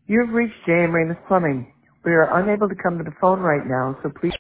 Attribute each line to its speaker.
Speaker 1: You've reached J.M. Ramus Plumbing. We are unable to come to the phone right now, so please